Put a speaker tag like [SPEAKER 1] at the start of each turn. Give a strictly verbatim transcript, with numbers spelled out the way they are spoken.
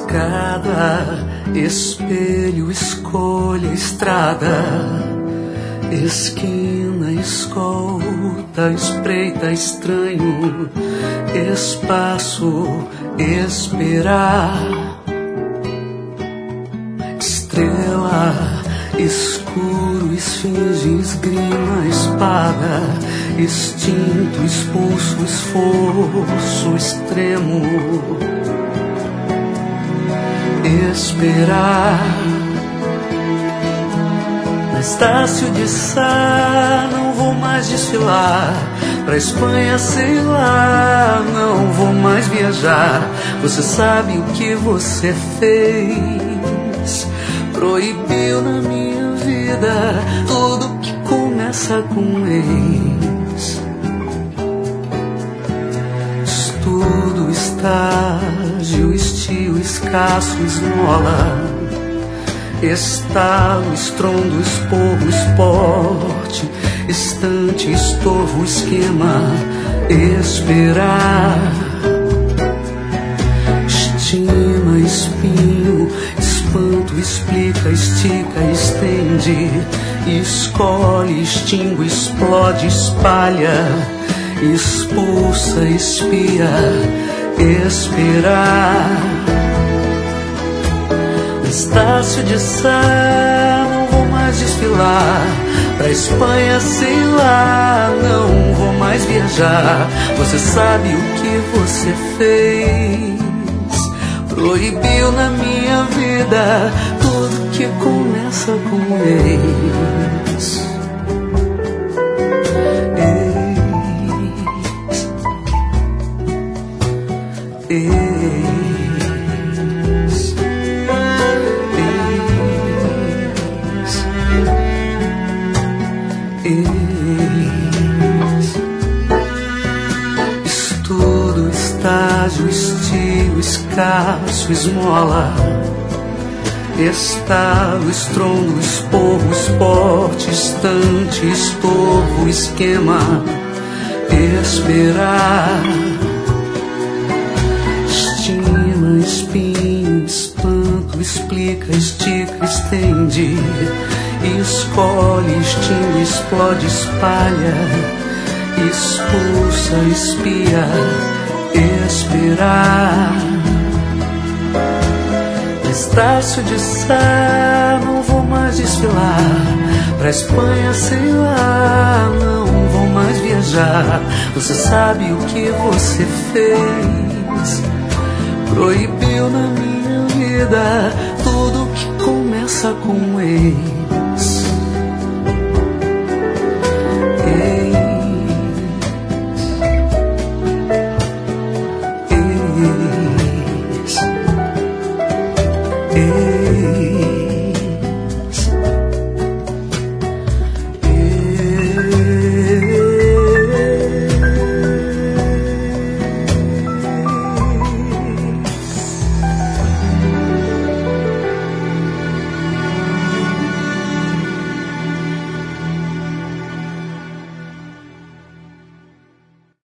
[SPEAKER 1] escada, espelho, escolha, estrada, esquina, escolta, espreita, estranho, espaço, esperar, estrela, escuro, esfinge, esgrima, espada, instinto, expulso, esforço, extremo, esperar. Na Estácio de Sá, não vou mais desfilar. Pra Espanha, sei lá, não vou mais viajar. Você sabe o que você fez? Proibiu na minha vida tudo que começa com ex. Estudo, estágio, estio, escasso, esmola, estalo, estrondo, esporro, esporte, estante, estorvo, esquema, esperar, estima, espinho, espanto, explica, estica, estende, escolhe, extingue, explode, espalha, expulsa, espia, esperar. Estácio de Sá, não vou mais desfilar. Pra Espanha, sei lá, não vou mais viajar. Você sabe o que você fez? Proibiu na minha vida tudo que começa com ex. Ex. Ex. Estudo, estágio, estio, escasso, esmola, estalo, estrondo, esporro, esporte, estante, estorvo, esquema, esperar, estima, espinho, espanto, explica, estica, estende, escolhe, extingue, explode, espalha, expulsa, espia, esperar. Estácio de Sá, não vou mais desfilar. Pra Espanha, sei lá, não vou mais viajar. Você sabe o que você fez? Proibiu na minha vida tudo que começa com ex.